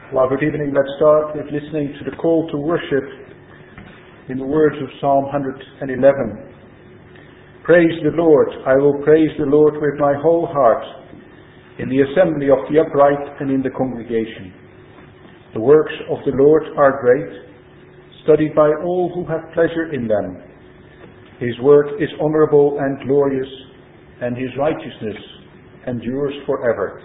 Well, good evening. Let's start with listening to the call to worship in the words of Psalm 111. Praise the Lord. I will praise the Lord with my whole heart, in the assembly of the upright and in the congregation. The works of the Lord are great, studied by all who have pleasure in them. His word is honorable and glorious, and his righteousness endures forever.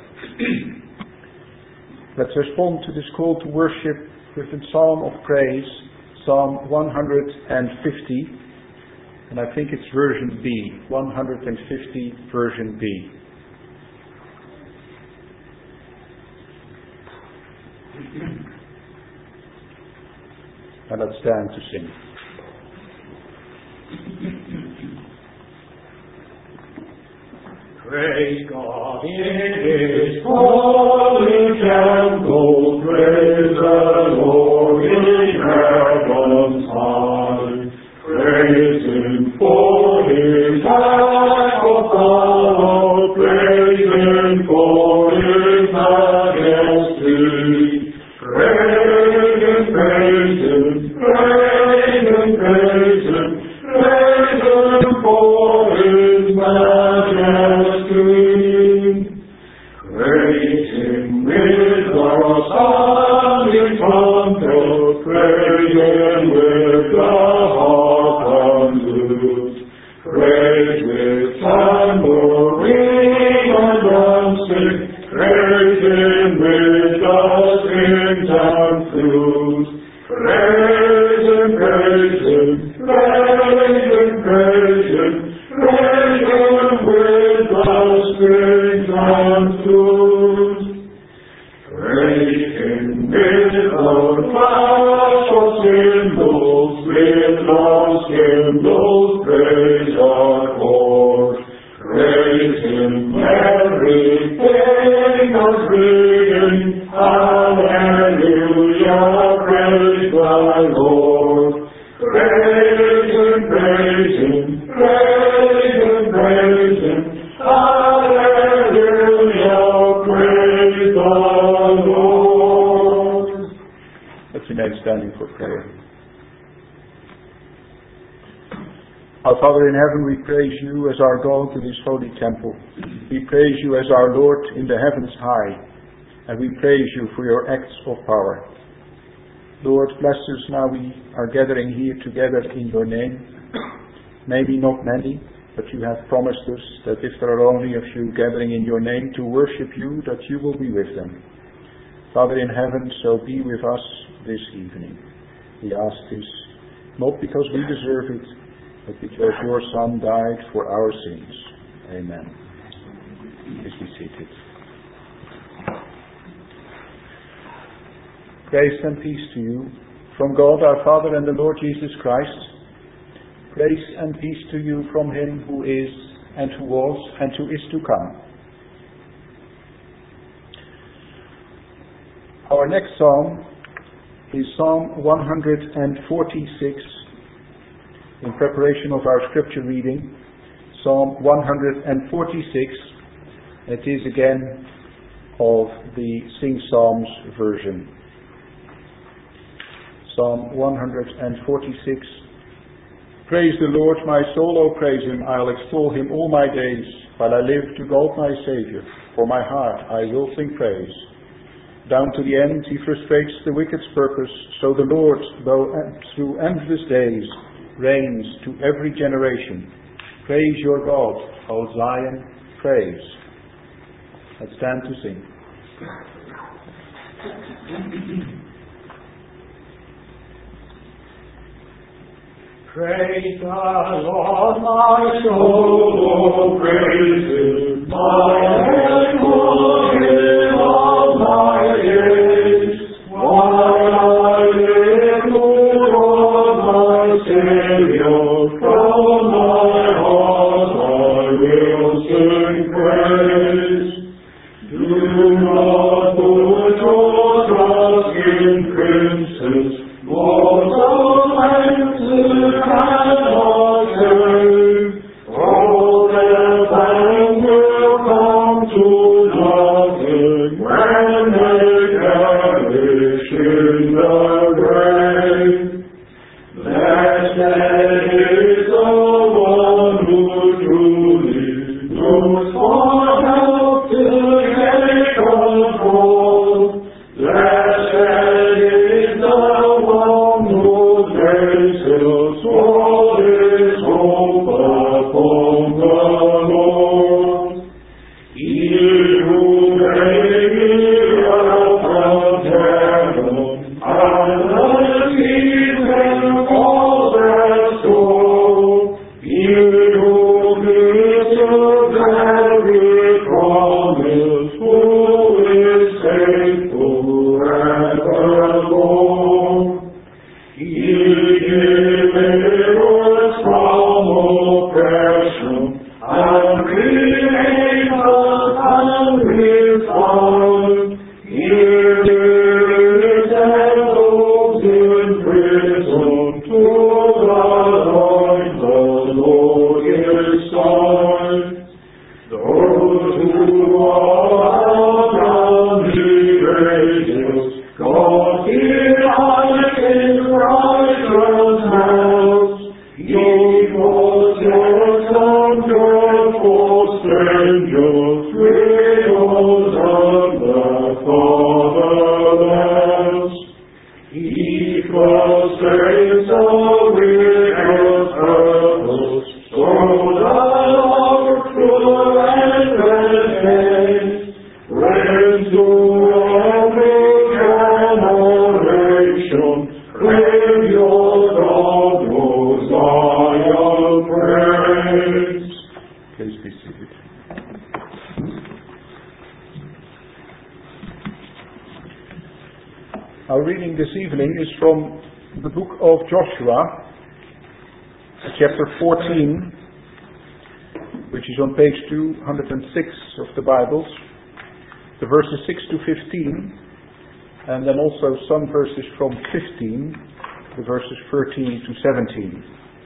Let's respond to this call to worship with a psalm of praise, Psalm 150, and I think it's version B, 150 version B. And let's stand to sing. Praise God in His holy temple, praise the Lord in heaven's high. Praise Him for His act of power, praise Him for His majesty. Praise Him, praise Him, praise Him, praise Him, praise Him for His majesty. Praise Him with the sounding trumpet, praise Him with the harp and lute, praise with tambourine and dancing, praise Him with the strings and flute. Praise Him, praise Him, praise Him, praise Him, praise Him with the strings and flute. Praise Him with the flash of cymbals, with loud cymbals, praise our Lord. Praise Him, everything is ringing, hallelujah, praise thy Lord. Praise Him, praise Him, praise Him, praise Him, hallelujah, praise thy Lord. Let's remain standing for prayer. Our Father in heaven, we praise you as our God to this holy temple. We praise you as our Lord in the heavens high, and we praise you for your acts of power. Lord, bless us now we are gathering here together in your name. Maybe not many, but you have promised us that if there are only a few gathering in your name to worship you, that you will be with them. Father in heaven, so be with us this evening. We ask this not because we deserve it, but because your Son died for our sins. Amen. Please be seated. Grace and peace to you from God our Father and the Lord Jesus Christ. Grace and peace to you from Him who is and who was and who is to come. Our next psalm is Psalm 146. In preparation of our scripture reading, Psalm 146. It is again of the Sing Psalms version. Psalm 146. Praise the Lord, my soul, O praise Him. I'll extol Him all my days, while I live to God my Saviour. For my heart I will sing praise. Down to the end He frustrates the wicked's purpose, so the Lord, though through endless days, reigns to every generation. Praise your God, O Zion, praise. Let's stand to sing. Praise the Lord, my soul, praise Him, my head will Him all my days, while I live to God my Saviour, from my heart I will sing praise. Do not put your trust in princes, Lord of princes cannot save. All their time will come to nothing. in the grave. Blessed is the one who truly looks for help to take control. Blessed is the one who makes his soul his hope upon the Lord. He who made me up from heaven, and the seas and falls and storm. He who gives the very promise, who is faithful evermore. He delivers from oppression, and creates us unrefined. He delivers those in prison to the light the Lord is kind. Those who are around He raises, God delights in righteous hands. He protects and cares for strangers, widows and the fatherless. He frustrates the wicked purpose, so that our true and faith reigns to every generation. Praise your God, O Zion, praise. Please be seated. Our reading this evening is from the book of Joshua, chapter 14, which is on page 206 of the Bibles, the verses 6 to 15, and then also some verses from 15, the verses 13 to 17.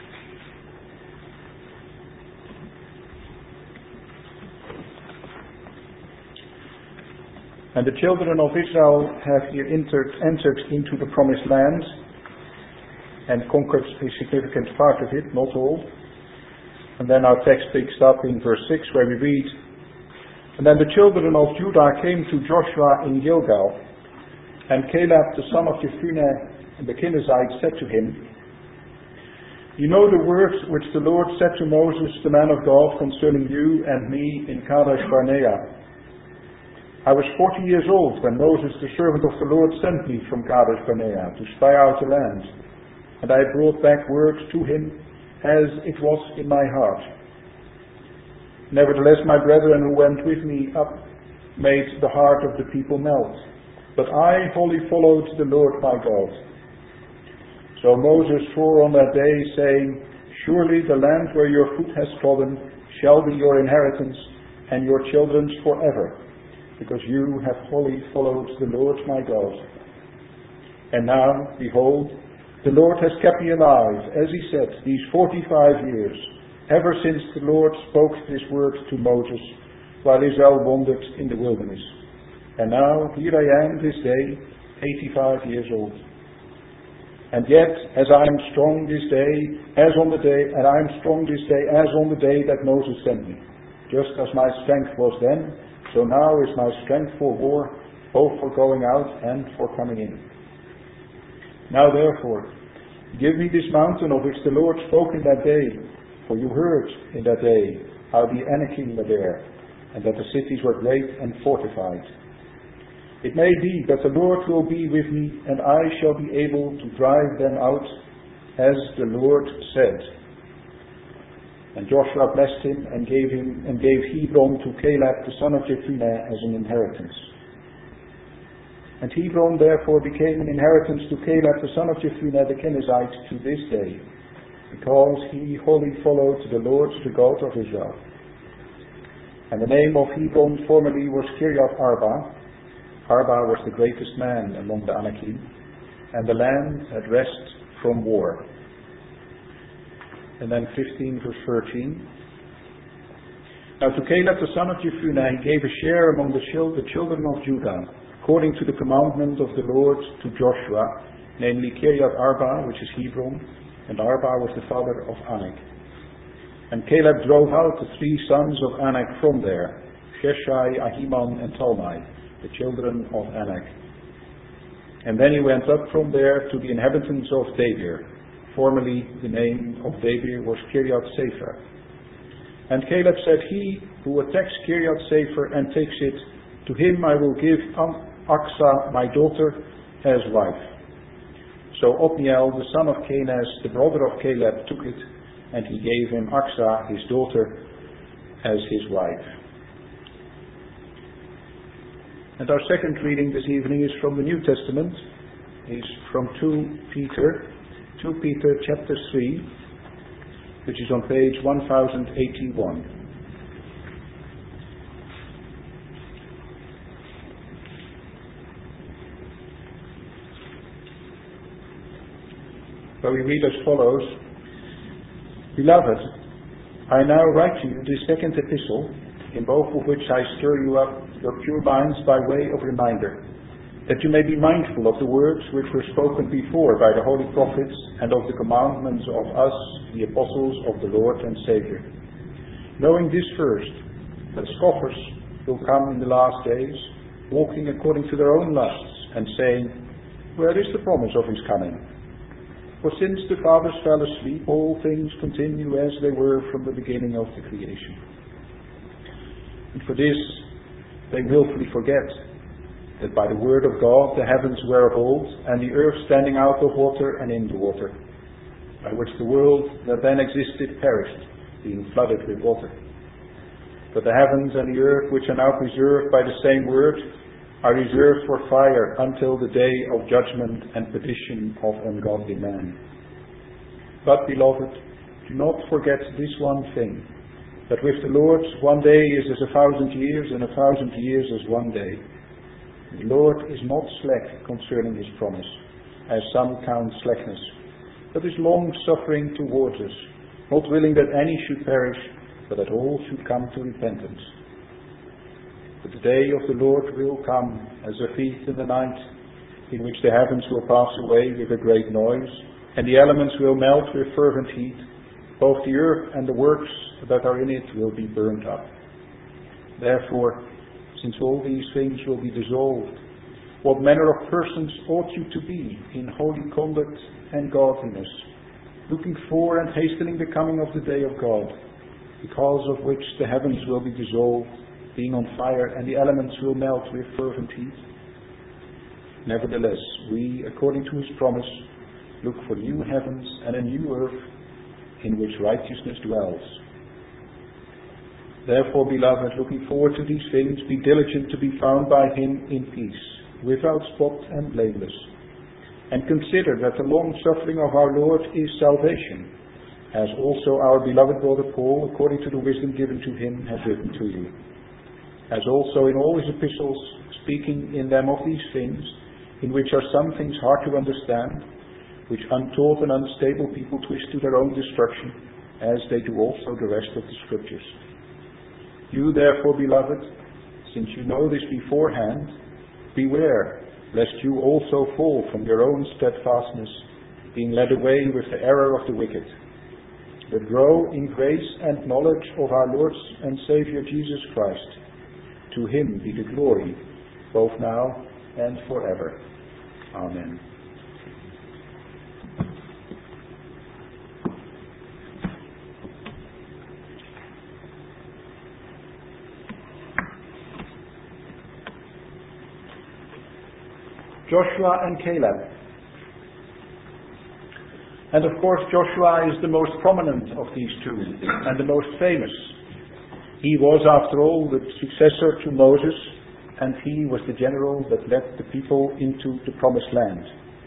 And the children of Israel have here entered into the promised land and conquered a significant part of it, not all. And then our text picks up in verse 6 where we read, And then the children of Judah came to Joshua in Gilgal, and Caleb the son of Jephunneh the Kenizzite said to him, You know the words which the Lord said to Moses the man of God concerning you and me in Kadesh Barnea. I was 40 years old when Moses the servant of the Lord sent me from Kadesh Barnea to spy out the land, and I brought back word to him as it was in my heart. Nevertheless my brethren who went with me up made the heart of the people melt, but I wholly followed the Lord my God. So Moses swore on that day, saying, Surely the land where your foot has trodden shall be your inheritance and your children's forever, because you have wholly followed the Lord my God. And now, behold, the Lord has kept me alive, as he said, these 45 years, ever since the Lord spoke this word to Moses, while Israel wandered in the wilderness. And now, here I am this day, 85 years old. And yet, as I am strong this day, as on the day that Moses sent me, just as my strength was then, so now is my strength for war, both for going out and for coming in. Now therefore, give me this mountain of which the Lord spoke in that day, for you heard in that day how the Anakim were there, and that the cities were great and fortified. It may be that the Lord will be with me, and I shall be able to drive them out, as the Lord said. And Joshua blessed him and gave Hebron to Caleb the son of Jephunneh as an inheritance. And Hebron therefore became an inheritance to Caleb the son of Jephunneh the Kenizzite to this day, because he wholly followed the Lord the God of Israel. And the name of Hebron formerly was Kiriath Arba. Arba was the greatest man among the Anakim, and the land had rest from war. And then 15 verse 13. Now to Caleb the son of Jephunneh he gave a share among the children of Judah, according to the commandment of the Lord to Joshua, namely Kiriath Arba, which is Hebron, and Arba was the father of Anak. And Caleb drove out the 3 sons of Anak from there, Sheshai, Ahiman, and Talmai, the children of Anak. And then he went up from there to the inhabitants of Debir. Formerly the name of Debir was Kiriath Sefer. And Caleb said, he who attacks Kiriath Sefer and takes it, to him I will give Achsah my daughter as wife. So Othniel, the son of Kenaz, the brother of Caleb, took it, and he gave him Achsah, his daughter, as his wife. And our second reading this evening is from the New Testament. It's from 2 Peter chapter 3, which is on page 1081. Where we read as follows: Beloved, I now write to you this second epistle, in both of which I stir you up your pure minds by way of reminder, that you may be mindful of the words which were spoken before by the holy prophets, and of the commandments of us, the apostles of the Lord and Saviour. Knowing this first, that scoffers will come in the last days, walking according to their own lusts, and saying, where is the promise of his coming? For since the fathers fell asleep, all things continue as they were from the beginning of the creation. And for this they willfully forget that by the word of God the heavens were of old, and the earth standing out of water and in the water, by which the world that then existed perished, being flooded with water. But the heavens and the earth, which are now preserved by the same word, are reserved for fire until the day of judgment and perdition of ungodly men. But, beloved, do not forget this one thing, that with the Lord 1 day is as 1,000 years, and 1,000 years as 1 day. The Lord is not slack concerning his promise, as some count slackness, but is long-suffering towards us, not willing that any should perish, but that all should come to repentance. But the day of the Lord will come as a thief in the night, in which the heavens will pass away with a great noise, and the elements will melt with fervent heat. Both the earth and the works that are in it will be burnt up. Therefore, since all these things will be dissolved, what manner of persons ought you to be in holy conduct and godliness, looking for and hastening the coming of the day of God, because of which the heavens will be dissolved, being on fire, and the elements will melt with fervent heat? Nevertheless, we, according to his promise, look for new heavens and a new earth, in which righteousness dwells. Therefore, beloved, looking forward to these things, be diligent to be found by him in peace, without spot and blameless. And consider that the long suffering of our Lord is salvation, as also our beloved brother Paul, according to the wisdom given to him, has written to you. As also in all his epistles, speaking in them of these things, in which are some things hard to understand, which untaught and unstable people twist to their own destruction, as they do also the rest of the Scriptures. You therefore, beloved, since you know this beforehand, beware lest you also fall from your own steadfastness, being led away with the error of the wicked. But grow in grace and knowledge of our Lord and Saviour Jesus Christ. To him be the glory, both now and forever. Amen. Joshua and Caleb. And of course, Joshua is the most prominent of these two, and the most famous. He was, after all, the successor to Moses, and he was the general that led the people into the promised land.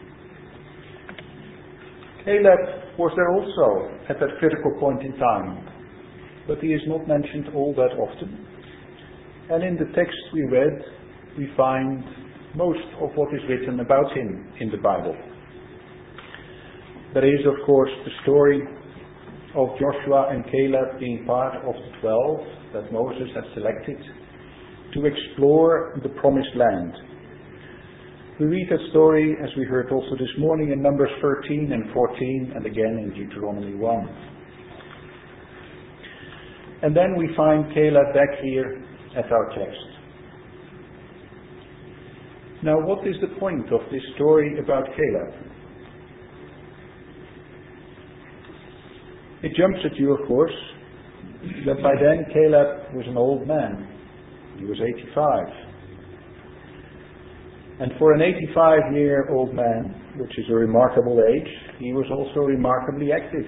Caleb was there also at that critical point in time, but he is not mentioned all that often. And in the text we read, we find most of what is written about him in the Bible. There is, of course, the story of Joshua and Caleb being part of the 12 that Moses had selected to explore the promised land, We read that story, as we heard also this morning, in Numbers 13 and 14, and again in Deuteronomy 1. And then we find Caleb back here at our text. Now, what is the point of this story about Caleb? It jumps at you, of course, that by then Caleb was an old man. He was 85. And for an 85-year-old man, which is a remarkable age, he was also remarkably active.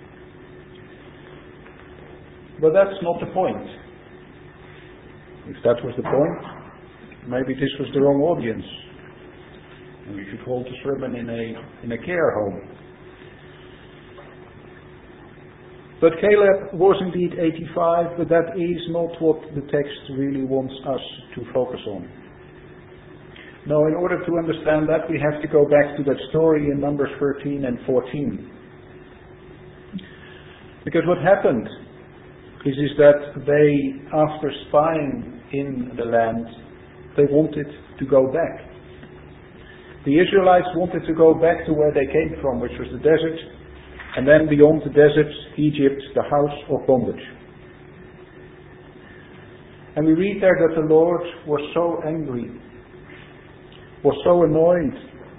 But that's not the point. If that was the point, maybe this was the wrong audience. And we should hold the sermon in a care home. But Caleb was indeed 85, but that is not what the text really wants us to focus on. No, in order to understand that, we have to go back to that story in Numbers 13 and 14. Because what happened is that they, after spying in the land, they wanted to go back. The Israelites wanted to go back to where they came from, which was the desert, and then beyond the desert, Egypt, the house of bondage. And we read there that the Lord was so angry, was so annoyed,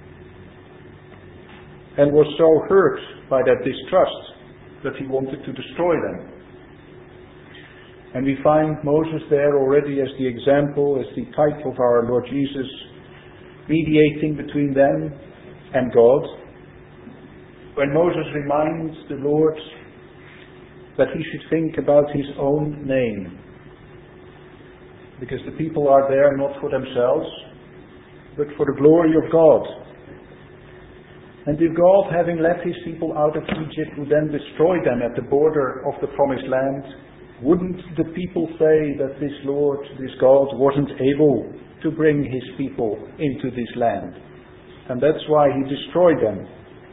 and was so hurt by that distrust that he wanted to destroy them. And we find Moses there already as the example, as the type of our Lord Jesus, mediating between them and God. When Moses reminds the Lord that he should think about his own name. Because the people are there not for themselves, but for the glory of God. And if God, having led his people out of Egypt, would then destroy them at the border of the promised land, wouldn't the people say that this Lord, this God, wasn't able to bring his people into this land? And that's why he destroyed them.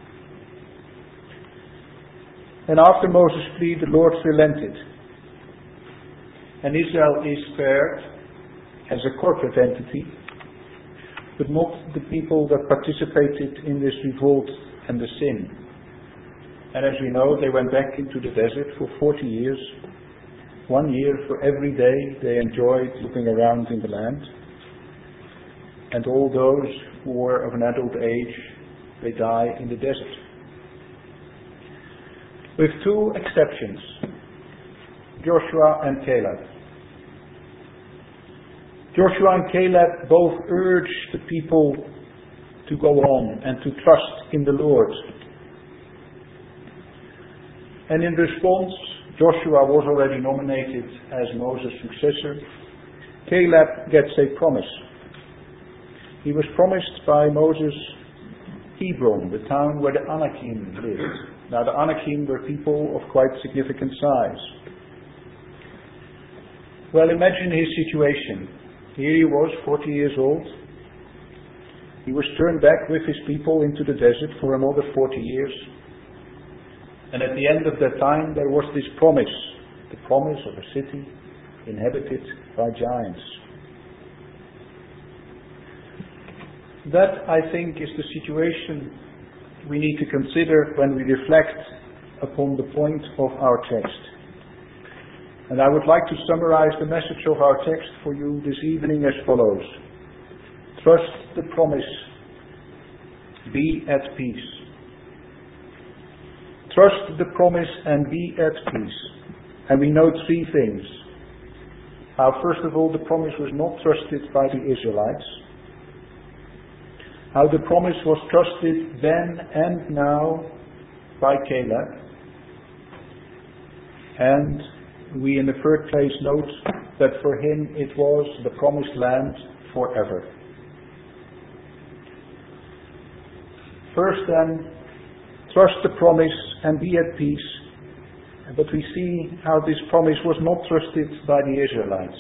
And after Moses' plea, the Lord relented. And Israel is spared as a corporate entity, but not the people that participated in this revolt and the sin. And as we know, they went back into the desert for 40 years. 1 year for every day they enjoyed looking around in the land. And all those who were of an adult age, they die in the desert. With two exceptions, Joshua and Caleb. Joshua and Caleb both urged the people to go on and to trust in the Lord. And in response, Joshua was already nominated as Moses' successor. Caleb gets a promise. He was promised by Moses Hebron, the town where the Anakim lived. Now, the Anakim were people of quite significant size. Well, imagine his situation. Here he was, 40 years old. He was turned back with his people into the desert for another 40 years. And at the end of that time, there was this promise, the promise of a city inhabited by giants. That, I think, is the situation we need to consider when we reflect upon the point of our text. And I would like to summarize the message of our text for you this evening as follows. Trust the promise. Be at peace. Trust the promise and be at peace. And we note three things. How, first of all, the promise was not trusted by the Israelites. How the promise was trusted then and now by Caleb. And we in the third place note that for him it was the promised land forever. First then, trust the promise and be at peace. But we see how this promise was not trusted by the Israelites.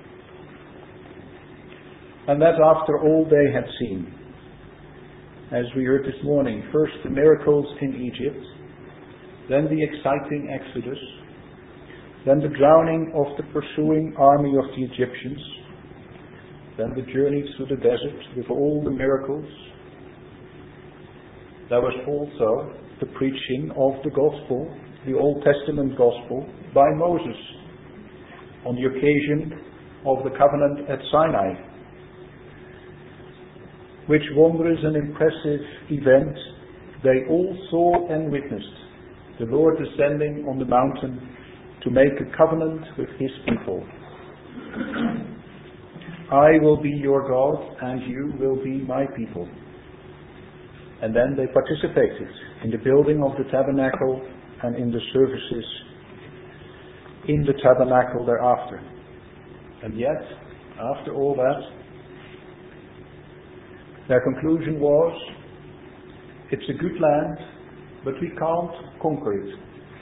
And that after all they had seen. As we heard this morning, first the miracles in Egypt, then the exciting Exodus, then the drowning of the pursuing army of the Egyptians, then the journey through the desert with all the miracles. There was also the preaching of the gospel, the Old Testament gospel, by Moses on the occasion of the covenant at Sinai, which wondrous and impressive event they all saw and witnessed, the Lord descending on the mountain to make a covenant with His people. I will be your God and you will be my people. And then they participated in the building of the tabernacle and in the services in the tabernacle thereafter. And yet, after all that, their conclusion was, it's a good land, but we can't conquer it.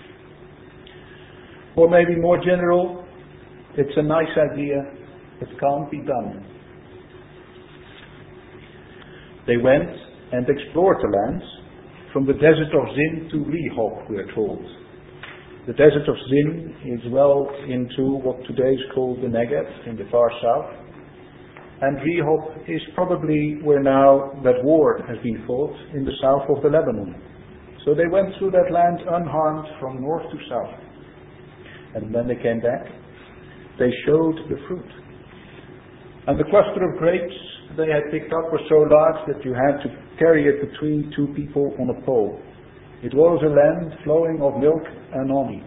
Or maybe more general, it's a nice idea, it can't be done. They went and explored the land from the desert of Zin to Rehob, we are told. The desert of Zin is well into what today is called the Negev in the far south. And Rehob is probably where now that war has been fought in the south of the Lebanon. So they went through that land unharmed from north to south. And when they came back, they showed the fruit. And the cluster of grapes they had picked up was so large that you had to carry it between two people on a pole. It was a land flowing of milk and honey.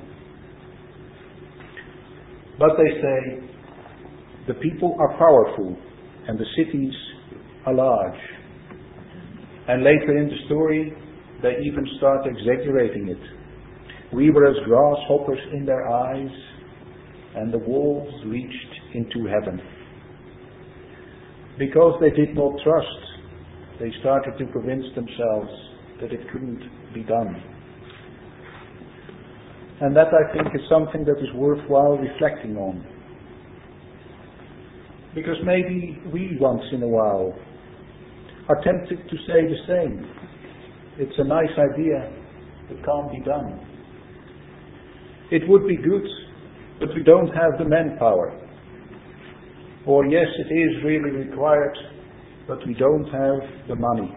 But they say, the people are powerful and the cities are large. And later in the story, they even start exaggerating it. We were as grasshoppers in their eyes, and the walls reached into heaven. Because they did not trust, they started to convince themselves that it couldn't be done. And that, I think, is something that is worthwhile reflecting on. Because maybe we once in a while are tempted to say the same. It's a nice idea, it can't be done. It would be good, but we don't have the manpower. Or yes, it is really required, but we don't have the money.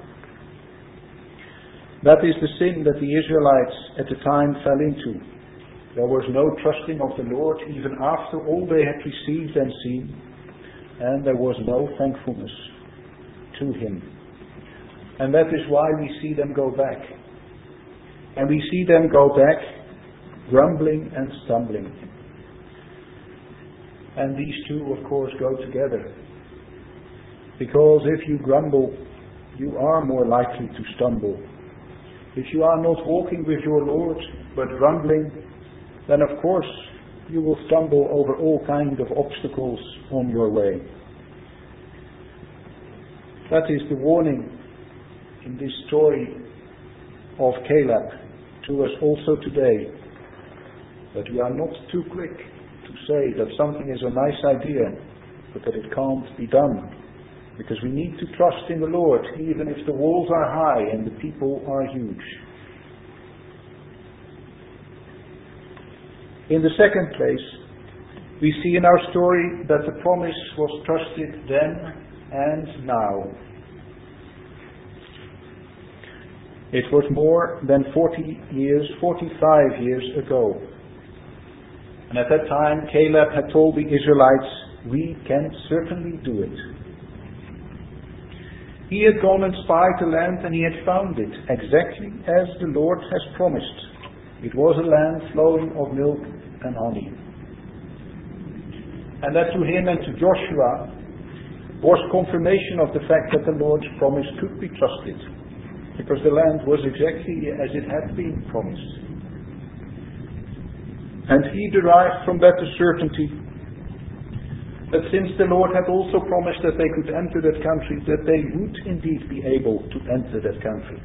That is the sin that the Israelites at the time fell into. There was no trusting of the Lord even after all they had received and seen, and there was no thankfulness to Him. And that is why we see them go back. And we see them go back grumbling and stumbling. And these two, of course, go together. Because if you grumble, you are more likely to stumble. If you are not walking with your Lord, but grumbling, then of course you will stumble over all kinds of obstacles on your way. That is the warning in this story of Caleb to us also today, that we are not too quick to say that something is a nice idea, but that it can't be done. Because we need to trust in the Lord, even if the walls are high and the people are huge. In the second place, we see in our story that the promise was trusted then and now. It was more than 45 years ago. And at that time, Caleb had told the Israelites, we can certainly do it. He had gone and spied the land, and he had found it exactly as the Lord has promised. It was a land flowing of milk and honey. And that to him and to Joshua was confirmation of the fact that the Lord's promise could be trusted, because the land was exactly as it had been promised. And he derived from that the certainty that since the Lord had also promised that they could enter that country, that they would indeed be able to enter that country.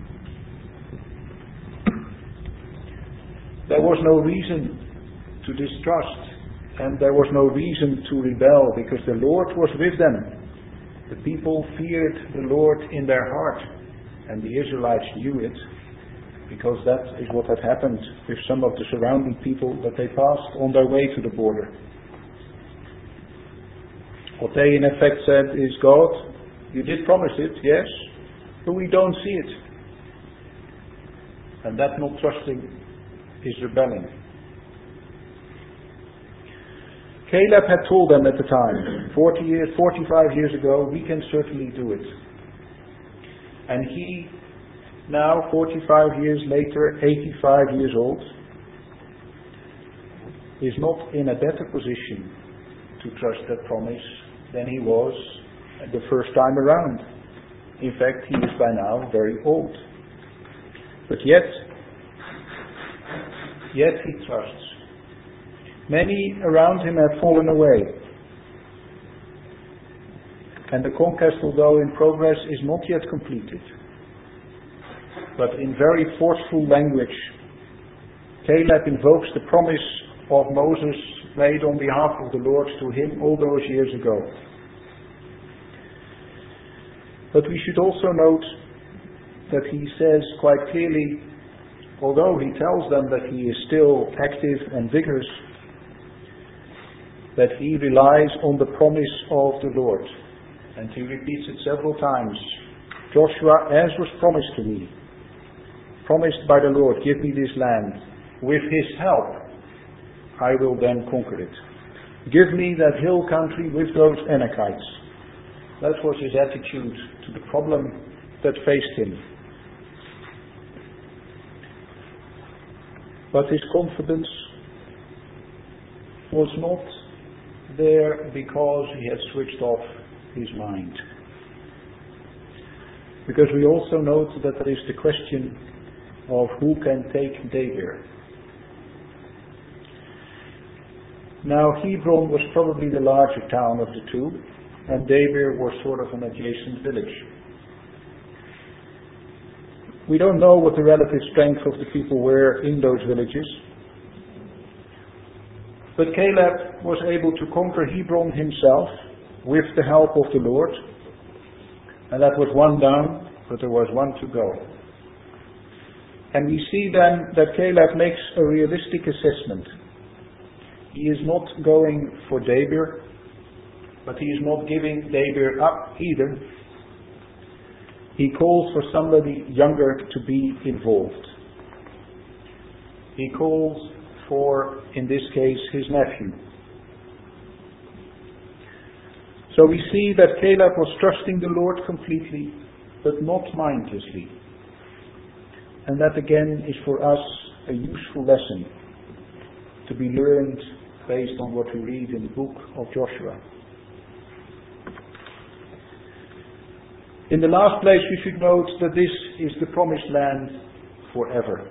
There was no reason to distrust, and there was no reason to rebel, because the Lord was with them. The people feared the Lord in their heart, and the Israelites knew it, because that is what had happened with some of the surrounding people that they passed on their way to the border. What they in effect said is, God, you did promise it, yes, but we don't see it. And that not trusting is rebelling. Caleb had told them at the time, 45 years ago, we can certainly do it. And he, now 45 years later, 85 years old, is not in a better position to trust that promise than he was the first time around. In fact, he is by now very old. But yet he trusts. Many around him have fallen away. And the conquest, although in progress, is not yet completed. But in very forceful language, Caleb invokes the promise of Moses made on behalf of the Lord to him all those years ago. But we should also note that he says quite clearly, although he tells them that he is still active and vigorous, that he relies on the promise of the Lord. And he repeats it several times. Joshua, as was promised to me, promised by the Lord, give me this land. With his help, I will then conquer it. Give me that hill country with those Anakites. That was his attitude to the problem that faced him. But his confidence was not there because he had switched off his mind. Because we also note that there is the question of who can take Debir. Now Hebron was probably the larger town of the two, and Debir was sort of an adjacent village. We don't know what the relative strength of the people were in those villages. But Caleb was able to conquer Hebron himself with the help of the Lord. And that was one down, but there was one to go. And we see then that Caleb makes a realistic assessment. He is not going for Debir, but he is not giving Debir up either. He calls for somebody younger to be involved. He calls for, in this case, his nephew. So we see that Caleb was trusting the Lord completely, but not mindlessly. And that again is for us a useful lesson to be learned based on what we read in the book of Joshua. In the last place we should note that this is the promised land forever.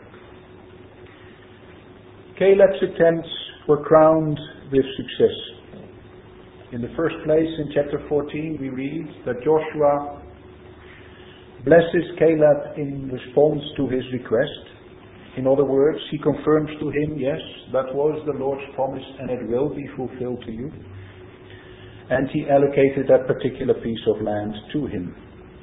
Caleb's attempts were crowned with success. In the first place, in chapter 14, we read that Joshua blesses Caleb in response to his request. In other words, he confirms to him, yes, that was the Lord's promise and it will be fulfilled to you. And he allocated that particular piece of land to him.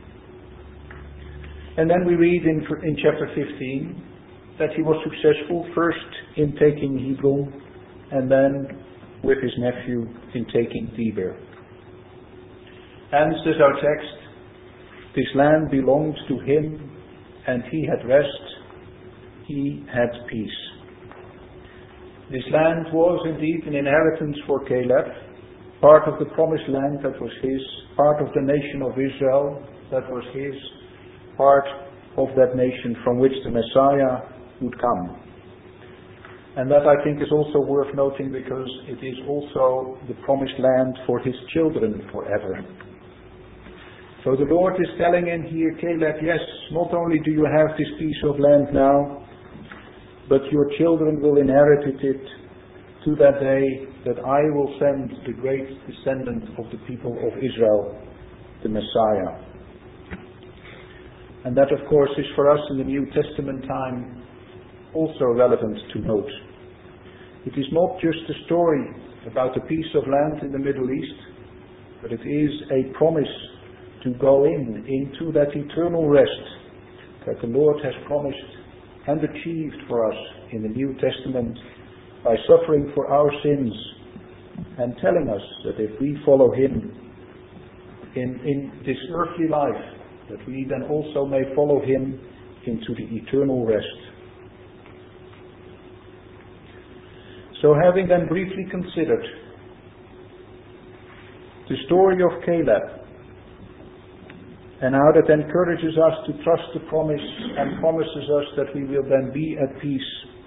And then we read in chapter 15 that he was successful first in taking Hebron and then with his nephew in taking Debir. And says our text, this land belonged to him and he had rest, he had peace. This land was indeed an inheritance for Caleb, part of the promised land that was his, part of the nation of Israel that was his, part of that nation from which the Messiah would come. And that I think is also worth noting because it is also the promised land for his children forever. So the Lord is telling him here, Caleb, yes, not only do you have this piece of land now, but your children will inherit it to that day that I will send the great descendant of the people of Israel, the Messiah. And that, of course, is for us in the New Testament time also relevant to note. It is not just a story about a piece of land in the Middle East, but it is a promise to go into that eternal rest that the Lord has promised and achieved for us in the New Testament by suffering for our sins and telling us that if we follow Him in this earthly life, that we then also may follow Him into the eternal rest. So having then briefly considered the story of Caleb, and how that encourages us to trust the promise and promises us that we will then be at peace,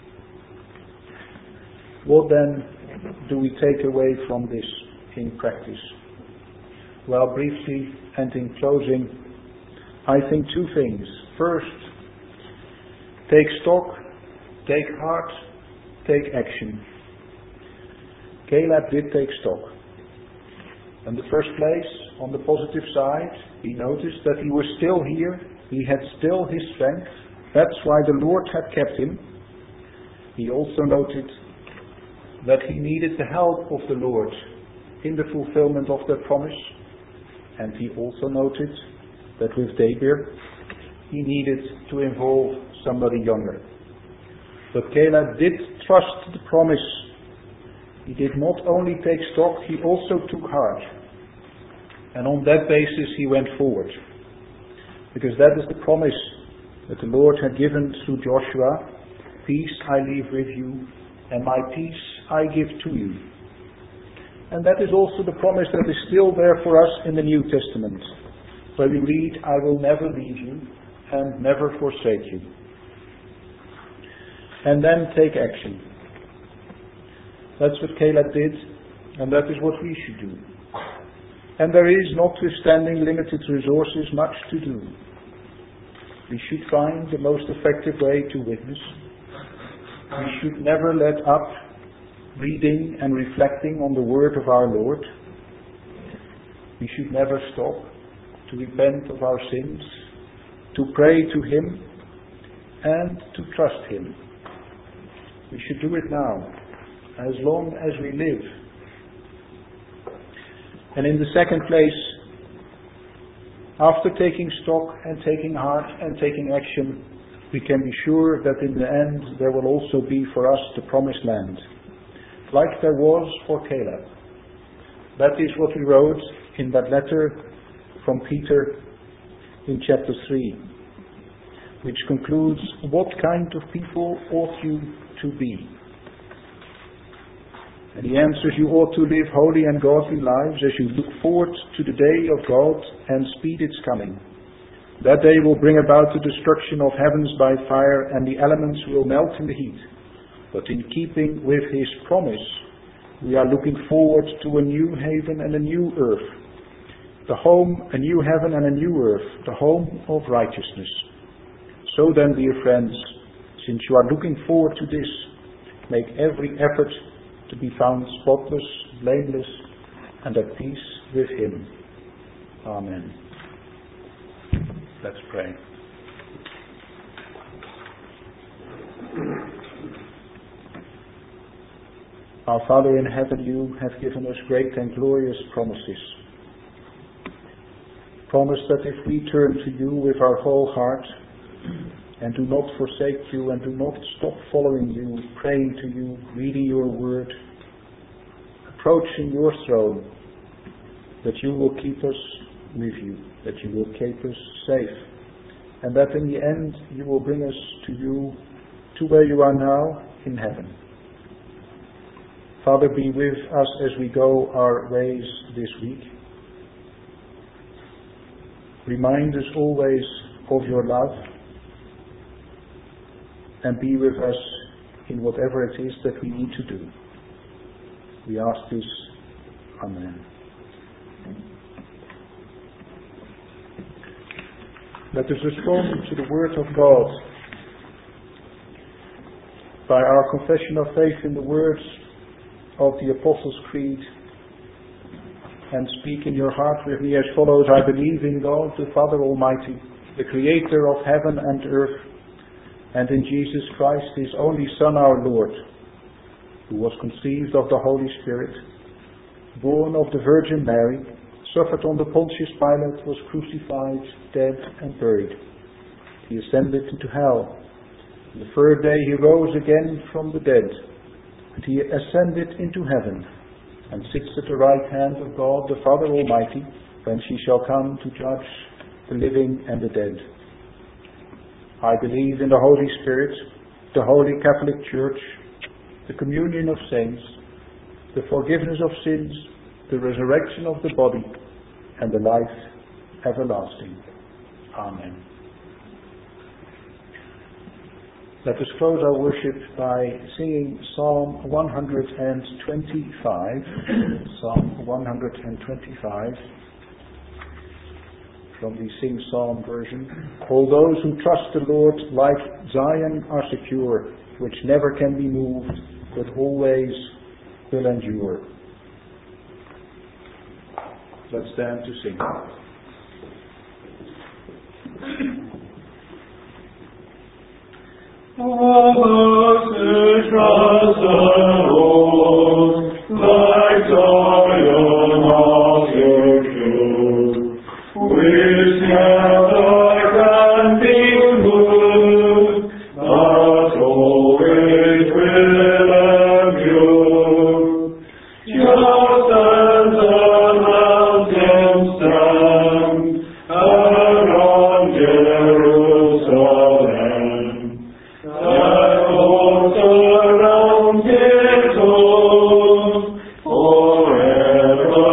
what then do we take away from this in practice? Well, briefly and in closing, I think two things. First, take stock, take heart, take action. Caleb did take stock. In the first place, on the positive side, he noticed that he was still here, he had still his strength. That's why the Lord had kept him. He also noted that he needed the help of the Lord in the fulfillment of that promise. And he also noted that with Debir, he needed to involve somebody younger. But Caleb did trust the promise. He did not only take stock, he also took heart. And on that basis he went forward. Because that is the promise that the Lord had given through Joshua. Peace I leave with you, and my peace I give to you. And that is also the promise that is still there for us in the New Testament, where we read, I will never leave you and never forsake you. And then take action. That's what Caleb did, and that is what we should do. And there is, notwithstanding limited resources, much to do. We should find the most effective way to witness. We should never let up reading and reflecting on the word of our Lord. We should never stop to repent of our sins, to pray to Him, and to trust Him. We should do it now, as long as we live. And in the second place, after taking stock and taking heart and taking action, we can be sure that in the end there will also be for us the promised land, like there was for Caleb. That is what we wrote in that letter from Peter in chapter 3, which concludes, what kind of people ought you to be? And he answers, you ought to live holy and godly lives as you look forward to the day of God and speed its coming. That day will bring about the destruction of heavens by fire, and the elements will melt in the heat. But in keeping with His promise, we are looking forward to a new haven and a new earth. The home, a new heaven and a new earth, the home of righteousness. So then, dear friends, since you are looking forward to this, make every effort to be found spotless, blameless, and at peace with Him. Amen. Let's pray. Our Father in heaven, you have given us great and glorious promises. Promise that if we turn to you with our whole heart, and do not forsake you, and do not stop following you, praying to you, reading your word, approaching your throne, that you will keep us with you, that you will keep us safe, and that in the end you will bring us to you, to where you are now, in heaven. Father, be with us as we go our ways this week. Remind us always of your love, and be with us in whatever it is that we need to do. We ask this. Amen. Let us respond to the Word of God by our confession of faith in the words of the Apostles' Creed, and speak in your heart with me as follows. I believe in God, the Father Almighty, the Creator of heaven and earth, and in Jesus Christ, His only Son, our Lord, who was conceived of the Holy Spirit, born of the Virgin Mary, suffered under Pontius Pilate, was crucified, dead, and buried. He ascended into hell. On the third day He rose again from the dead, and He ascended into heaven, and sits at the right hand of God the Father Almighty, when she shall come to judge the living and the dead. I believe in the Holy Spirit, the Holy Catholic Church, the communion of saints, the forgiveness of sins, the resurrection of the body, and the life everlasting. Amen. Let us close our worship by singing Psalm 125. Psalm 125 from the Sing Psalm version. All those who trust the Lord like Zion are secure, which never can be moved, but always will endure. Let's stand to sing. All those who trust the Lord, like Zion are secure, which never can be moved, but always will endure. Just as the mountains stand around Jerusalem, that also around its walls, forever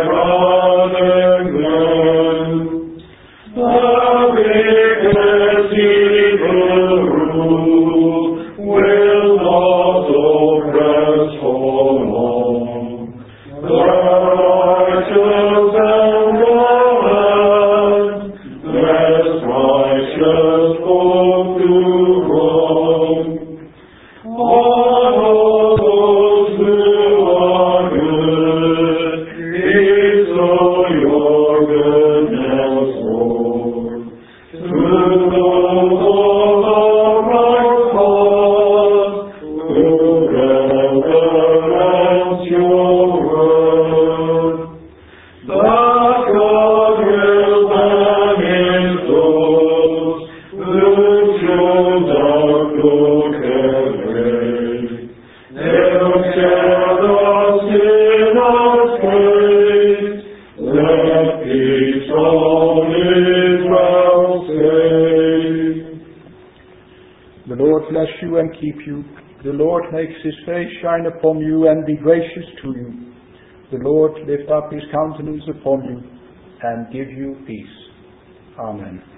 running. The biggest evil rule will not oppress for long. The righteous and the less righteous folk do wrong. All those who are good, is all your goodness, Lord. Through those of the right cause, who reverence your word. But God will punish those who choose a crooked way. They'll share the sinner's praise. Let peace on Israel stay. The Lord bless you and keep you. The Lord makes his face shine upon you and be gracious to you. The Lord lift up his countenance upon you and give you peace. Amen.